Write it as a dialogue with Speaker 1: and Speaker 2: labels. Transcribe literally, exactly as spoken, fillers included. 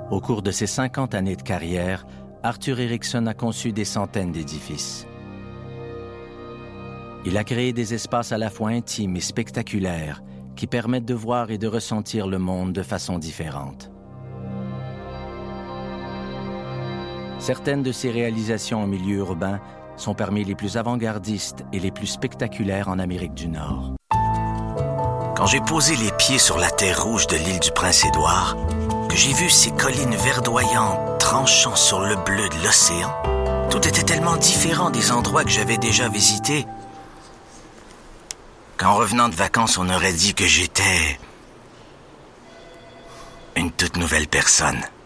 Speaker 1: Au cours de ses cinquante années de carrière, Arthur Erickson a conçu des centaines d'édifices. Il a créé des espaces à la fois intimes et spectaculaires qui permettent de voir et de ressentir le monde de façon différente. Certaines de ses réalisations en milieu urbain sont parmi les plus avant-gardistes et les plus spectaculaires en Amérique du Nord.
Speaker 2: Quand j'ai posé les pieds sur la terre rouge de l'île du Prince-Édouard, que j'ai vu ces collines verdoyantes tranchant sur le bleu de l'océan, tout était tellement différent des endroits que j'avais déjà visités qu'en revenant de vacances, on aurait dit que j'étais une toute nouvelle personne.